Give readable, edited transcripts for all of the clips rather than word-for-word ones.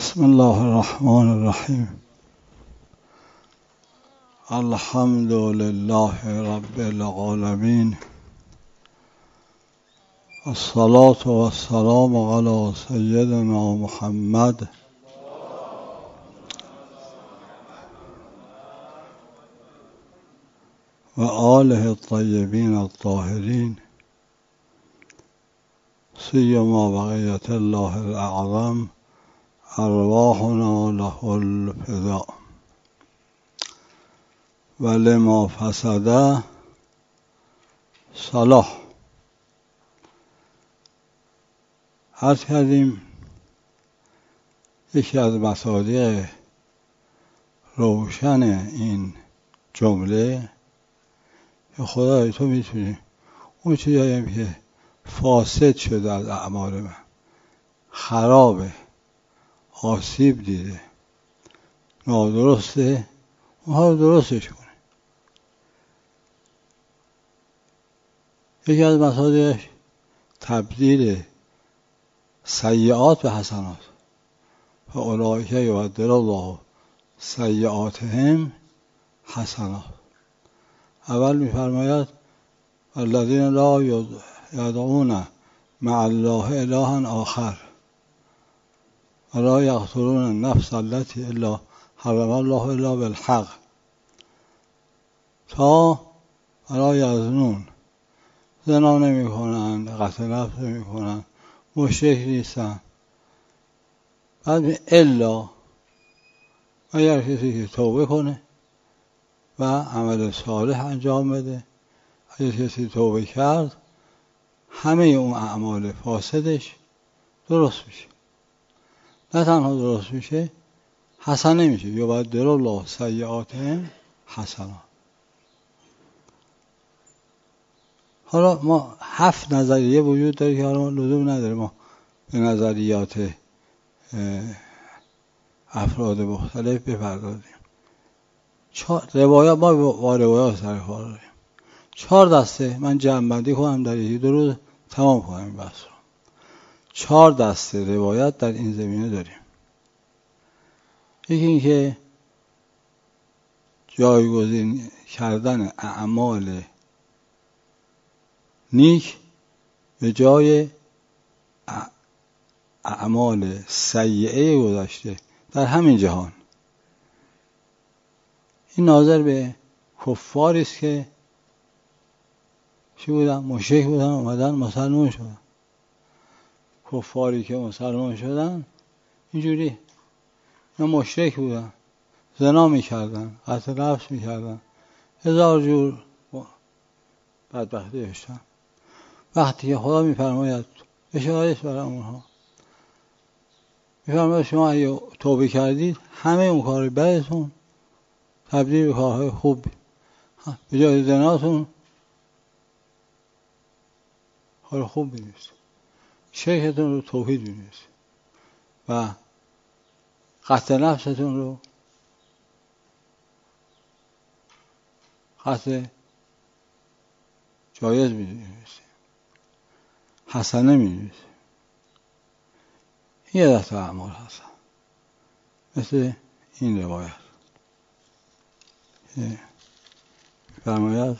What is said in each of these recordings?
بسم الله الرحمن الرحیم. الحمد لله رب العالمین، الصلاة والسلام علی سیدنا محمد و آله الطیبین الطاهرین، سیما بقیة الله الاعظم، ارواحنا له الفداء. و لما فسد صلاح. عرض کردیم یکی از مصادیق روشن این جمله که خدای تو میتونی اون چیزایی که فاسد شده از اعمال من، خرابه، آسیب دیده، نادرسته، اونها رو درستش کنه. یکی از مصادیقش تبدیل سیئات به حسنات. و اولئک یبدل الله سیئاتهم حسنات. اول می‌فرماید الذین لا یدعون مع الله الها آخر ولا یقتلون النفس التي الا حرم الله الا بالحق تا ولا یزنون، زنا نمی کنند، قتل نفس نمی کنند، مشرک نیستند. بعد الا اگر کسی که توبه کنه و عمل صالح انجام بده، اگر کسی توبه کرد همه اون اعمال فاسدش درست میشه. نه تنها درست میشه، حسنه میشه. یبدل الله سیئاتهم حسنات. حالا ما 7 نظریه وجود داره که حالا ما لزوم نداره ما به نظریات افراد مختلف بپردازیم. روایات ما با روایات سر کار داریم. 4 دسته من جمع‌بندی کنم در یکی دو روز تمام کنم این بحث رو. 4 دسته روایت در این زمینه داریم. یکی این که جایگزین کردن اعمال نیک به جای اعمال سیئه گذشته در همین جهان. این ناظر به کفاری است که چی بودن؟ مشرک بودن، اومدن مسلمان شدن. کفاری که مسلمان شدن اینجوری، نه مشرک بودن، زنا میکردن، قتل نفس میکردن، 1000 جور بدبختی داشتن. وقتی که خدا میفرماید اشاره است برای اونها، میفرماید شما اگه توبه کردید همه اون کار بدتون تبدیل به کارهای خوب، به جای زناتون کار خوب بنویسید، شرکتون رو توحید بنویسید و قتل نفستون رو قتل جایز می‌نویسید، حسنه می‌نویسید. یه دسته اعمال حسن مثل این روایت فرماید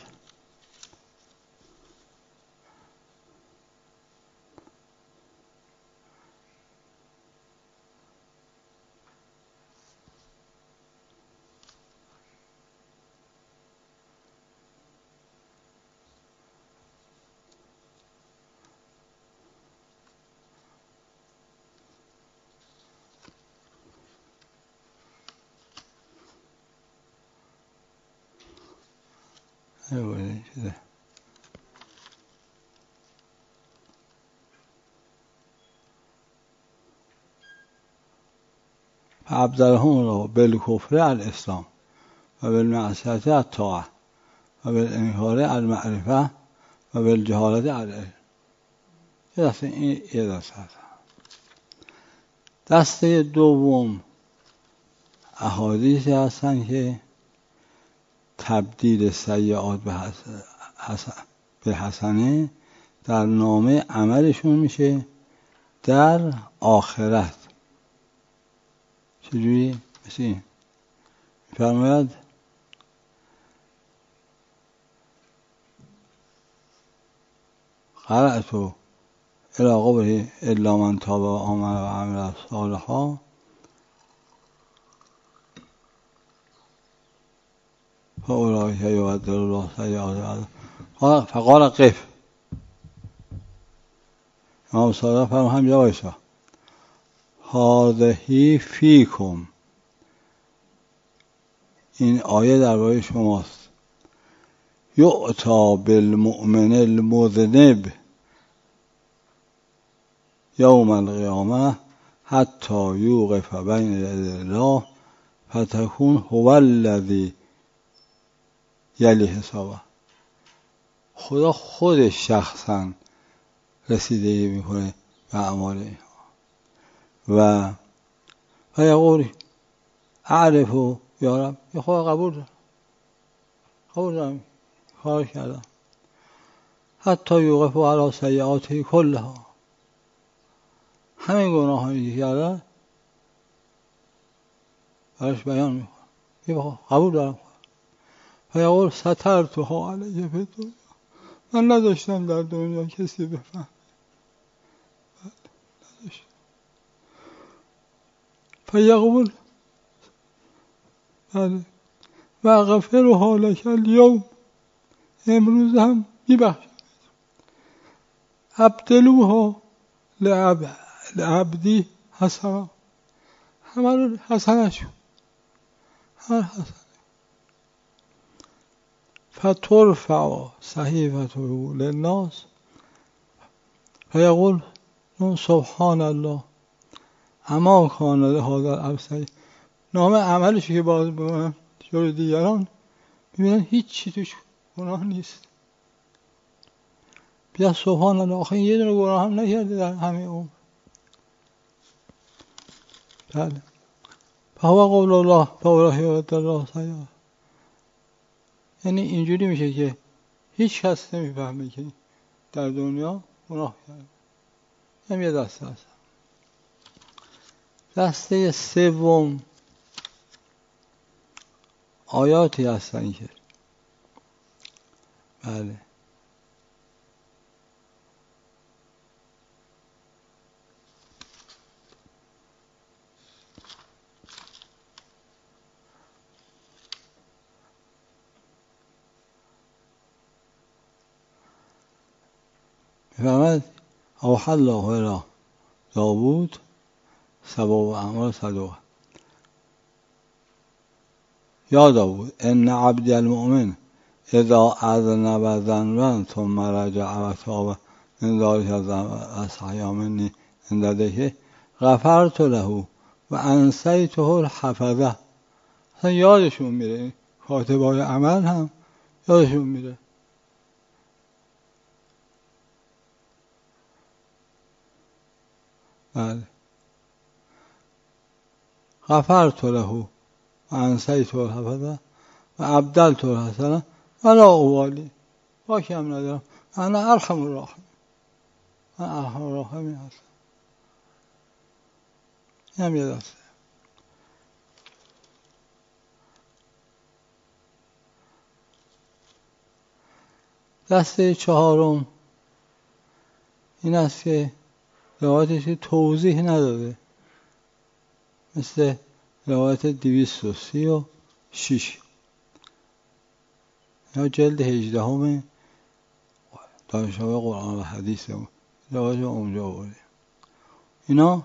فابدلهم الله بالکفر الاسلام و بالمعصیت الطاعه و بالانکار المعرفه و بالجهالت العلم. یه دسته این یه دسته هست. دسته دوم احادیثی هستن که تبدیل سیئات به حسنه در نامه عملشون میشه در آخرت. چجوری؟ مثل این میفرماید قرأت الی قوله الا من تاب و آمن و عمل صالحا فاولئک یبدل الله سیئاتهم فقال قف. امام صادق فرمود هم وایسا، هذه فیکم، این آیه درباره شماست. یؤتی بالمؤمن المذنب یوم القیامه حتی یوقف بین یدی الله فتکون هو الذی یلی حسابه. خدا خودش شخصا رسیدگی میکنه به اعمال اینها و یقول اعرفو یا رب، یا خدا قبول دارم کار کردم. حتی یوقفو علی سیئاته کلها، همین گناه هایی که کردن برش بیان میکنم، یا قبول دارم. و یقول سترتها علیه فی الدنیا، من نداشتم در دنیا کسی بفهم، نداشتم. فیقول و غفرها لک الیوم، امروز هم میبخشم. ابدلوها لعبدی حسنا، همه رو حسنشون، همه حسن. فترفع صحیفته للناس فیقول سبحان الله اما کان لهذا العبد، نام عملش که باز بگم جلوی دیگران میبینن هیچ چی توش گناه نیست. بیا سبحان الله، آخه یه دونه گناه هم نکرده در همه عمر. بله. فهو قول الله فاولئک یبدل الله سیئاتهم. یعنی اینجوری میشه که هیچ کس نمیفهمه که در دنیا گناه کرده. هم یه دسته هست. دسته سوم آیاتی هستن که بله میفهمد اوحی الله الی داوود سبع اعمال صدوقه. یا داوود ان عبدی المؤمن اذا اذنب ذنبا ثم رجع و تاب من ذلک الذنب استحیا منی عند ذکره غفرت له و انسیته الحفظه. اصلا یادشون میره، کاتبای عمل هم یادشون میره. بله. غفرت له و انسیته الحفظه و ابدلت الحسنه ولا ابالی، باکی هم ندارم، انا ارحم الراحمین، من ارحم الراحمین هستم. این هم یه دسته. دسته چهارم این است که روایتش توضیح نداده، مثل روایت 236 یا جلد 18 دانشگاه قرآن و حدیث روایت اونجا آورده. اینا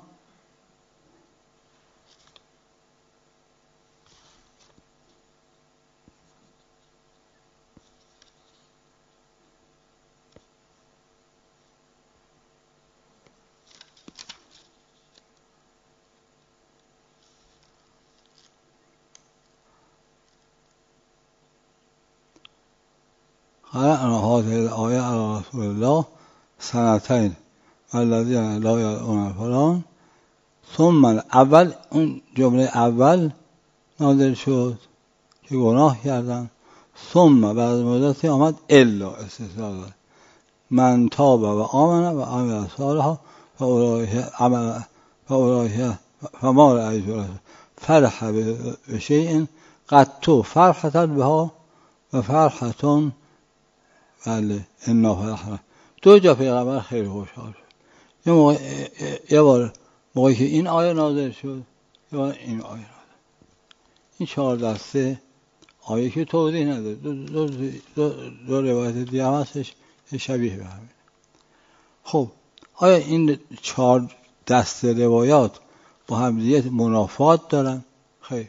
قرأنا هذه الآية على رسول الله سنتين والذين لا يدعون فلان. ثم اول، اون جمله اول نازل شد که گناه کردن. ثم بعد مدتی آمد الا استثناء داد، من تاب و آمن و عمل صالحا فاولئک فما رأیت فرح به شیء قد تو فرحة بها و فرحتون بله انا فرحنا. دو جا پیغمبر خیلی خوشحال شد. یه بار موقعی که این آیه نازل شد، یه بار این آیه نازل. این 4 دسته آیه که توضیح نداره، دو روایت دیگه هم هستش شبیه به همین. خب آیا این 4 دسته روایات با هم دیگه منافات دارن؟ خیر.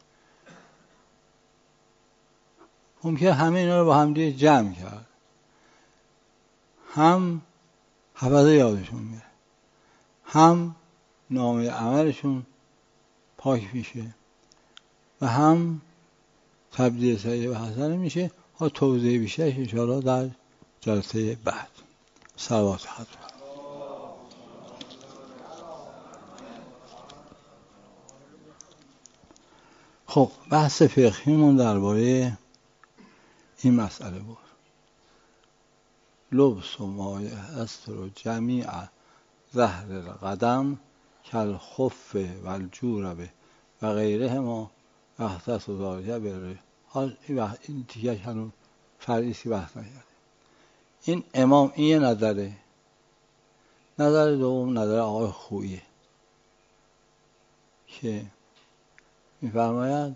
ممکنه همه اینا رو با هم دیگه جمع کرد، هم حفظه یادشون میره، هم نامه عملشون پاک میشه و هم تبدیل سیئه و حسنه میشه. ها توضیح بیشترش انشاءالله در جلسه بعد. صلوات حضرت. خب بحث فقهیمون درباره این مسئله بود. لبس و مایه استر و جمیع ظهر القدم کل خف و الجوربه و غیره ما اختص و ذالکه بره. این دیگه هنوز فرعیسی بحث نکرده. این امام این یه نظره. نظر دوم نظر آقای خوییه که میفرماید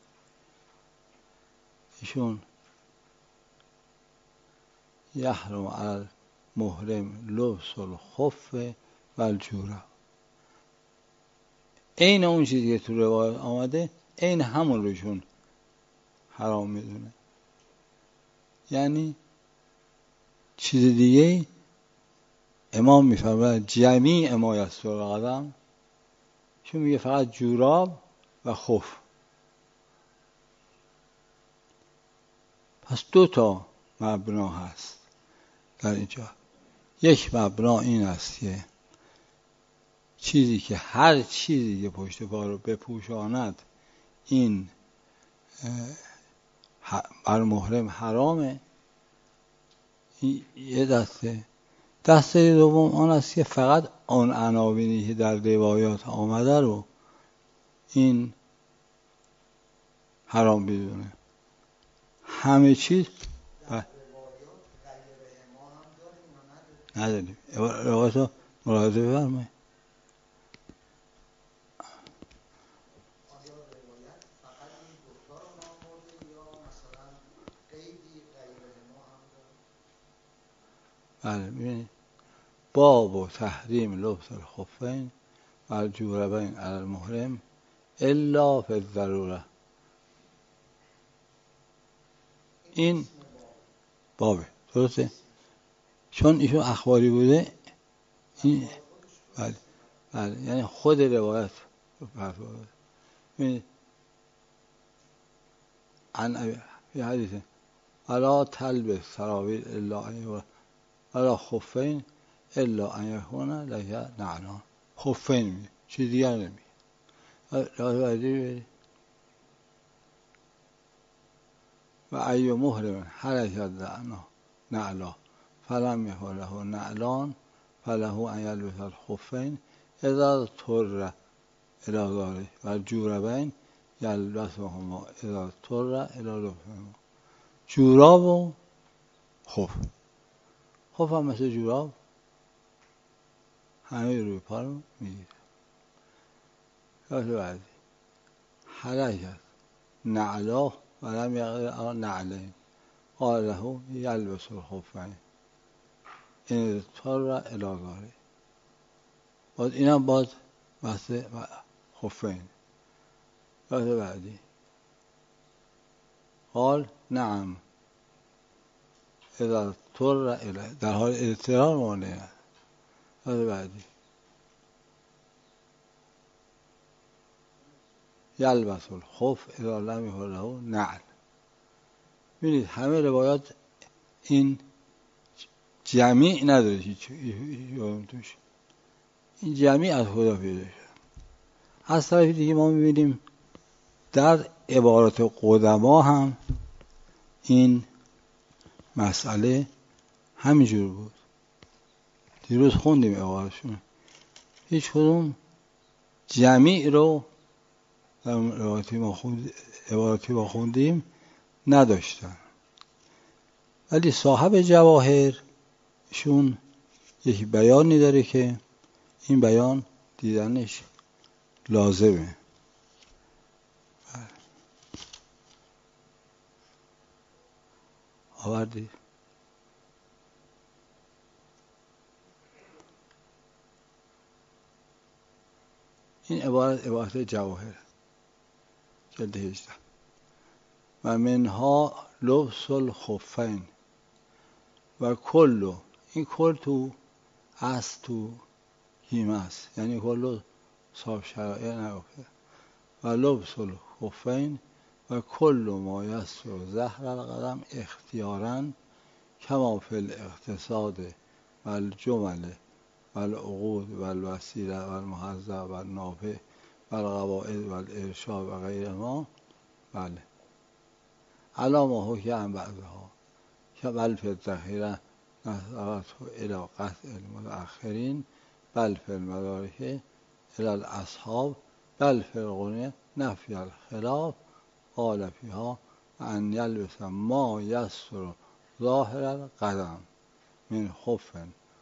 ایشون یحرم علی المحرم لبس الخف و الجورب. این اون چیزی که تو روایت آمده این همون روشون حرام میدونه. یعنی چیز دیگه امام میفرماید جمیع ما یستر القدم، چون میگه فقط جوراب و خف. پس 2 تا مبنا هست در اینجا. یک مبنا این است که چیزی که هر چیزی که پشت پا رو بپوشاند این بر محرم حرامه. این یه دسته. دسته دوم آن است که فقط آن عناوینی که در روایات آمده رو این حرام بدونه. همه چیز نداریم. روایات رو ملاحظه بفرمایید. بله ببینید باب و تحریم لبس الخفین و الجوربین علی المحرم الا فی الضروره. این بابه درسته؟ چون ایشون اخباری بوده این بله بله یعنی خود روایت ببینید عن فی حدیث الا تلبس سراویل الا ان ولا خفین الا ان یکون لک نعلان. خفین میگه، چیز دیگر نمیگه. و ای محرم حرکت نعلا فلم یکن له نعلان فله ان یلبس الخفین اذا اضطر الی ذلک و الجوربین یلبسهما اذا اضطر الی لبسهما. جوراب و خف. خف هم مثل جوراب همه روی پا رو میگیره. بعدی حرکت نعلا ولم یقل نعلین قال له یلبس الخفین این اضطر الی ذلک. باز اینم باز بحث خفین. بعدی قال نعم اذا اضطر الی، در حال اضطرار مانع. بعدی یلبس الخف اذا لم یکن له نعل. ببینید همه روایات این جمیع نداره هیچ توش. این جمیع از خدا پیدا شد. از طرف دیگه ما میبینیم در عبارات قدما هم این مسئله همینجور بود. دیروز خوندیم عبارتشون. هیچ کدوم جمیع رو در عبارتی ما خوندیم نداشتن. ولی صاحب جواهر شون یک بیانی داره که این بیان دیدنش لازمه. آوردی؟ این عبارت جواهر جلد 18. و منها لبس الخفین و کلو، این کل تو هست تو هیمه است، یعنی کلو صاحب شرایع نگفته. و لبس الخفین و کل ما یسر ظهر القدم اختیاراً کما فی الاقتصاد و الجمل و العقود و الوسیله و المحذب و النافع و القواعد و الارشاد و غیر ما. بله علامه حکم بعضها که بل فی الذخیره نظرته الی قطع المتأخرین بل فی المدارک الی الاصحاب بل فی الغنی نفی الخلاف قال فیها و ان یلبس ما یسر ظاهر القدم من خف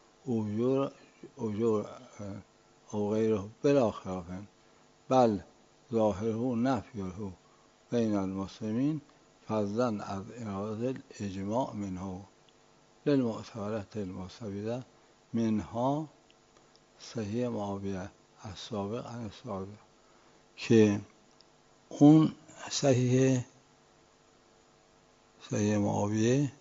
اجور او غیره بلا خلاف بل ظاهره نفیه بین المسلمین فضلا از اراده الاجماع منه للمعتبرات المستفیده منها صحیح معاویه السابق عن السابق، که اون صحیح معاویه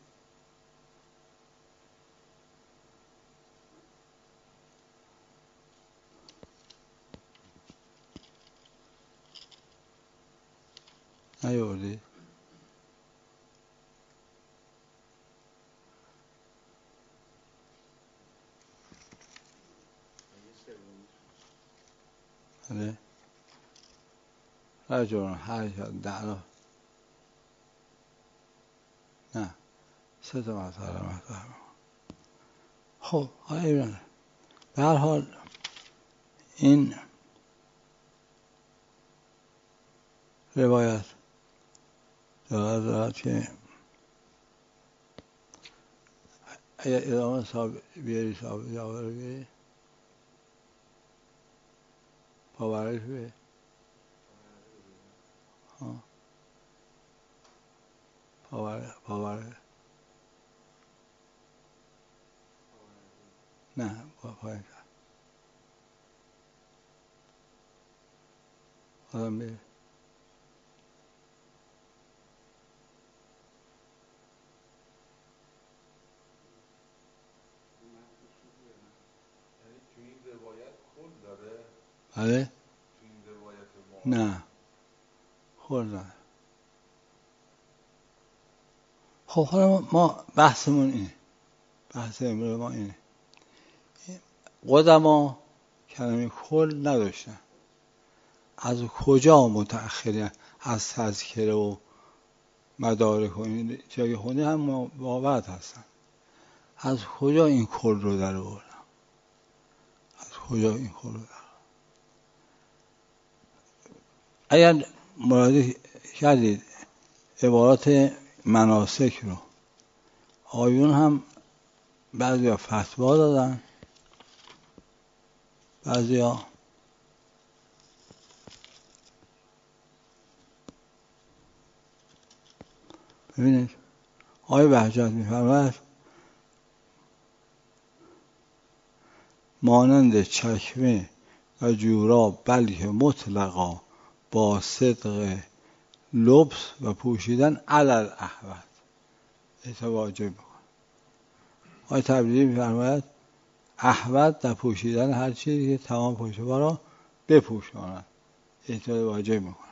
نیاوردی؟ بله رجل حرکت دعنا نه 3 تا مسئله. خب حالا به هر حال این روایت دارد که اگر ادامه صاحب بیاری صاحب جواهر بیاری پاورش بیاری پاور نه پایین کرد آدم بیاری بله؟ نه خوردن. خب حالا ما بحثمون اینه، بحث امروز ما اینه، قدما کلمه کل نداشتن، از کجا متأخرین از تذکره و مدارک و این جای خونی هم باورد هستن، از کجا این کل رو در آوردن؟ از کجا این کل رو در؟ اگر مراجعه کردید عبارات مناسک رو، آیون هم بعضیا فتوا دادن، بعضیا ببینید آیه بهجت می‌فرماید مانند چکمه و جوراب بلکه مطلقا با صدق لبس و پوشیدن علل احوت واجب میکنه. آیه تبریزی می‌فرماید احوت در پوشیدن هر چیزی که تمام پشتوار را بپوشاند احتیاط واجب میکنه.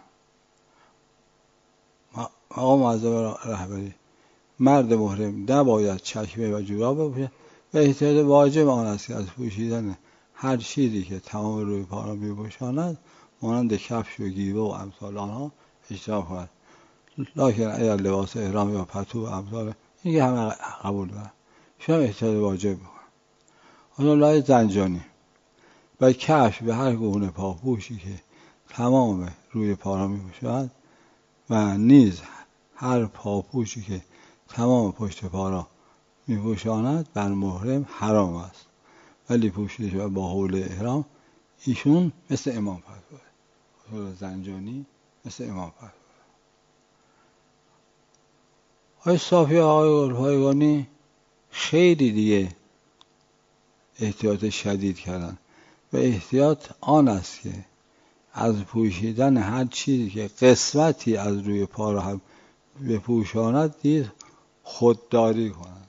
مقام معظم رهبری مرد محرم نباید چکمه و جوراب بپوشد و احتیاط واجب آن است که از پوشیدن هر چیزی که تمام روی پا را میپوشاند مانند کفش و گیوه و امثال آنها اجتناب کند. لکن اگر لباس احرام یا پتو و امثال این که همه قبول دارن شما احتیاط واجب میکنن. حالا لای زنجانی و کفش به هر گونه پاپوشی که تمام روی پا را می‌پوشاند و نیز هر پاپوشی که تمام پشت پا را می‌پوشاند بر محرم حرام است، ولی پوشیدش با حول احرام ایشون مثل امام فتوا داره. زنجانی مثل امام فتوا داره. آقای صافی و آقای گلپایگانی خیلی دیگه احتیاط شدید کردن و احتیاط آن است که از پوشیدن هر چیزی که قسمتی از روی پا را هم بپوشاند دید خودداری کنند.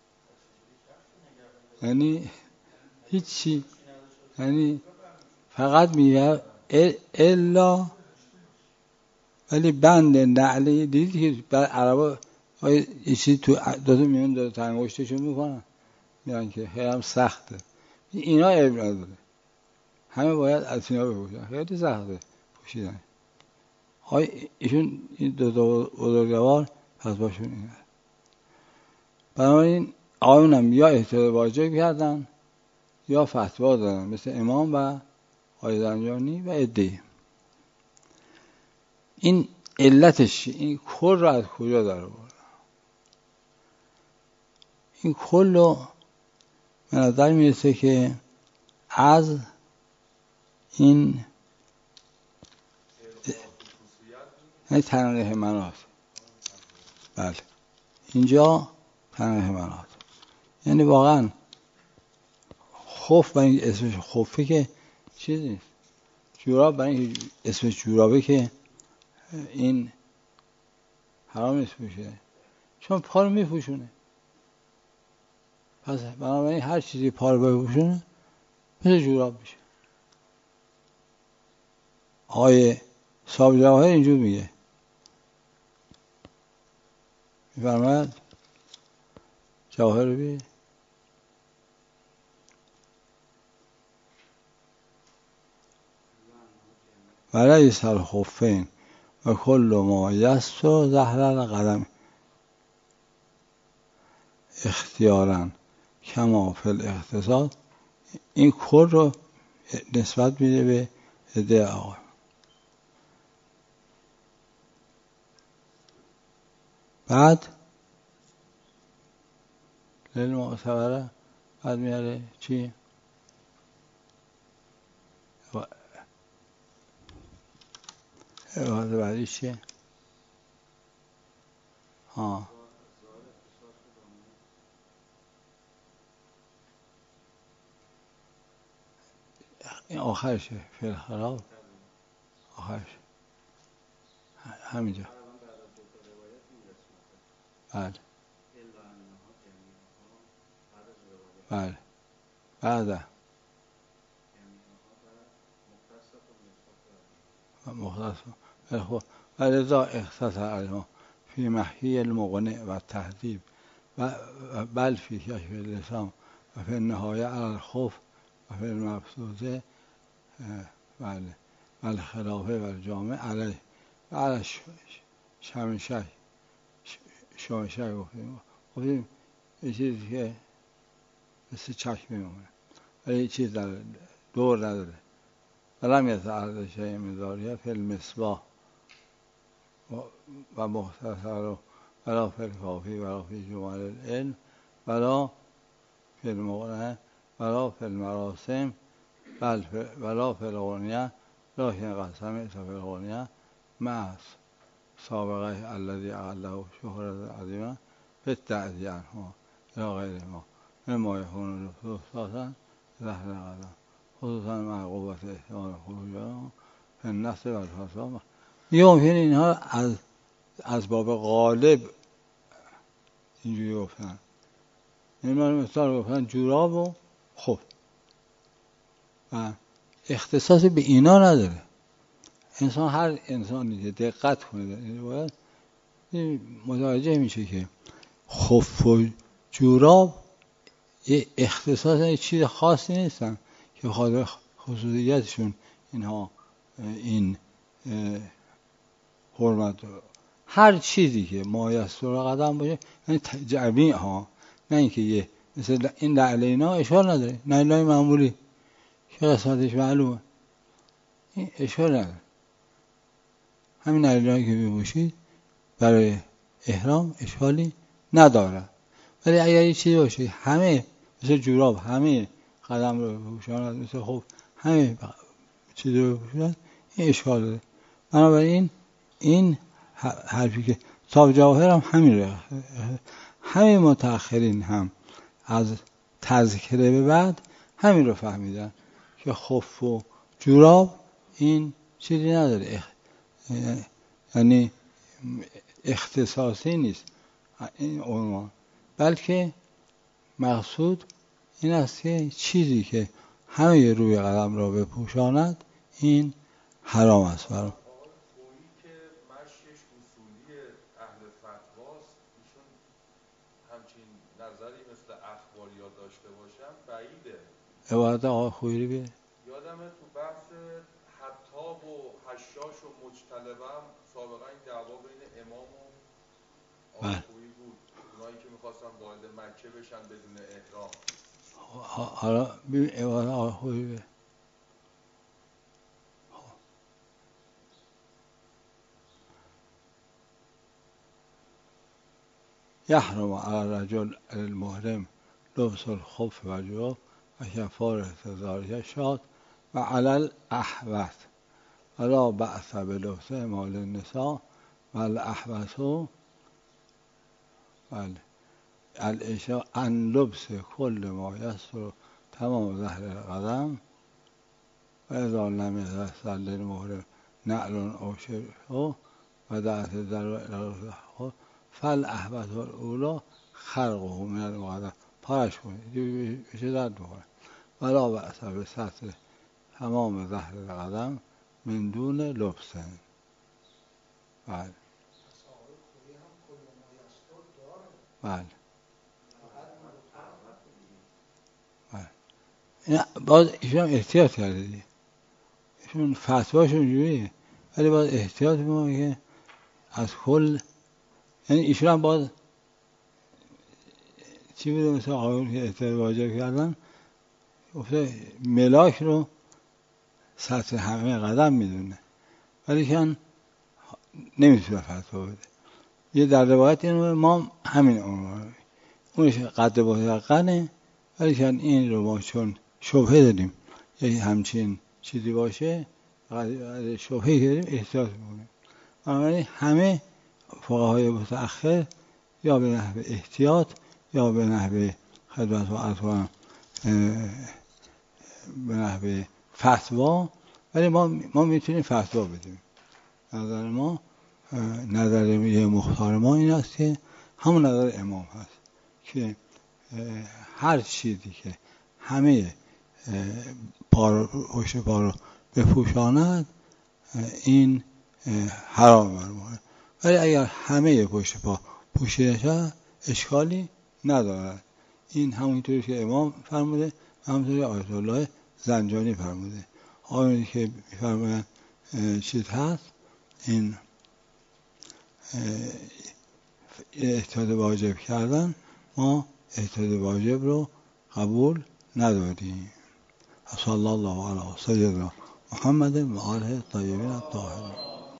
یعنی هیچی، یعنی فقط میگه الا، ولی بند نعلی دیدی که بر عربا یه چیزی تو دوتا میون دو تا انگشتشون میکنن میگن که خیلی سخته، اینا عیب نداره، همه باید از اینا بپوشن، خیلی سخته پوشیدن. ایشون این دو بزرگوار پس باشون اینه. بنابراین آقایون هم یا احتیاط واجب کردن یا فتوا دادن مثل امام و آقای زنجانی و عده‌ای. این علتش این کل رو از کجا در آورد؟ این کل رو به نظر میرسه که از این تنقیح منات، بله اینجا تنقیح منات، یعنی واقعا خف برای اسمش خفه که چیز نیست، جوراب برای اسمش جورابه که این حرام نیست پوشیده، چون پا رو میپوشونه. پس بنابراین هر چیزی پا رو بپوشونه مثل جوراب میشه. آقای صاحب جواهر اینجور میگه، میفرماید جواهر رو بیه ولیس الخفین و کل ما یستر ظهر القدم اختیاراً کما فی الاختصاص. این کل رو نسبت میده به عده آقا. بعد للمعتبره بعد میاره چی؟ عبارت بعدی چیه؟ این آخرشه فی الخلاف، آخرش همینجا. بله بله بعد مختص ولذا اختصر علما فی محیی المقنع و تهذیب و بل فی کشف اللسان و فی النهایه علی الخوف و فی المبسوطه بله و الخلافه و الجامع علیه و علی شمشک گفتیم یه چیزی که مثل چشم میمونه ولی یه چیز دور نداره. ولم یتعرض شیء من ذلک فی المصباح و مختصر ولا فی الکافی ولا فی جمال العلم ولا فی المغنى ولا فی المراسم ولا فی الغنیه لکن قد سمعت فی الغنیه مع سابقه الذی اقله شهرة عظیمه بالتعدی عنه الی غیرهما مما یکون خصوصا ظهر القدم خصوصا مع قوت احتمال خروج فی النص و الفساد. یه ممکنه اینها از باب غالب اینجوری گفتن، این من مثال گفتن جوراب و خب و اختصاصی به اینا نداره. انسان هر انسانی که دقت کنه باید متوجه میشه که خف و جوراب یه اختصاص یه چیز خاصی نیستن که خاطر خصوصیتشون اینها این حرمت داره. هر چیزی که مایستر قدم باشه یعنی جمعی ها، نه اینکه یه مثل این لعلینا اشکال نداره، نعلای معمولی که قسمتش معلومه این اشکال نداره. همین علیرغمی که بپوشید برای احرام اشکالی نداره. ولی اگر یه چیزی باشه همه مثل جوراب همه قدم رو بپوشاند، مثل خب همه چیز رو بپوشاند، این اشکال داره. بنابراین این حرفی که صاحب جواهر هم همین رو، همه متأخرین هم از تذکره به بعد همین رو فهمیدن که خف و جوراب این چیزی نداره، یعنی اختصاصی نیست این عنوان، بلکه مقصود این است که چیزی که همه روی قدم را بپوشاند این حرام است. برای خویی که مشیش اصولی اهل فتواست، ایشون همچین نظری مثل اخباریا داشته باشن بعیده. عبارت آقای خویی بیه یادمه تو بحث حطاب و حشاش و مجتلبه هم سابقا این دعوا بین امام و آقای خویی بود، اونایی که میخواستن وارد مکه بشن بدون احرام. حالا ببین عبارت آقای خویی بیه. یحرم علی الرجل المحرم لبس الخف و جوراب و کفاره ذلک شات و علی الاحوط ولا بأس بلبس مال النساء و الاحوط الاشاء عن لبس کل ما یستر تمام ظهر القدم و اذا لم یتیسر للمحرم نعل او شبهه و دعت ضرورت فالاحوط الاولی خرقه من القدم، پارش کنید بشه درد بکنه. ولا بأس بستر تمام ظهر القدم من دون لبس. بله بله بله. باز ایشون احتیاط کرده دیگه، ایشون فتواشون جوریه، ولی باز احتیاط میکنه که از کل، یعنی ایشون هم باز چی بوده مثل آقایون که احتیاط واجب کردن، گفته ملاک رو سطح همه قدم میدونه ولی کن نمیتونه فتوا بده. یه در روایت اینو ما همین اونش قد مطلقنه، ولی کن این رو ما چون شبهه داریم یه همچین چیزی باشه، شبهه داریم احتیاط میکنیم. بنابراین همه فقهای متأخر یا به نحو احتیاط یا به نحو خدمت و عطوان به نحو فتوا، ولی ما میتونیم فتوا بدیم. نظر ما، نظر یه مختار ما این است که همون نظر امام هست که هر چیزی که همه پشت پا رو بپوشاند این حرام برمونه، ولی اگر همه پشت پا پوشیده شد اشکالی ندارد. این همونطوری که امام فرموده، همونطوری آیت الله زنجانی فرموده. آیونی که میفرمایند چیز هست، این احتیاط واجب کردن، ما احتیاط واجب رو قبول نداریم. صلی الله علی سیدنا محمد و آله الطاهرین الطاهرین.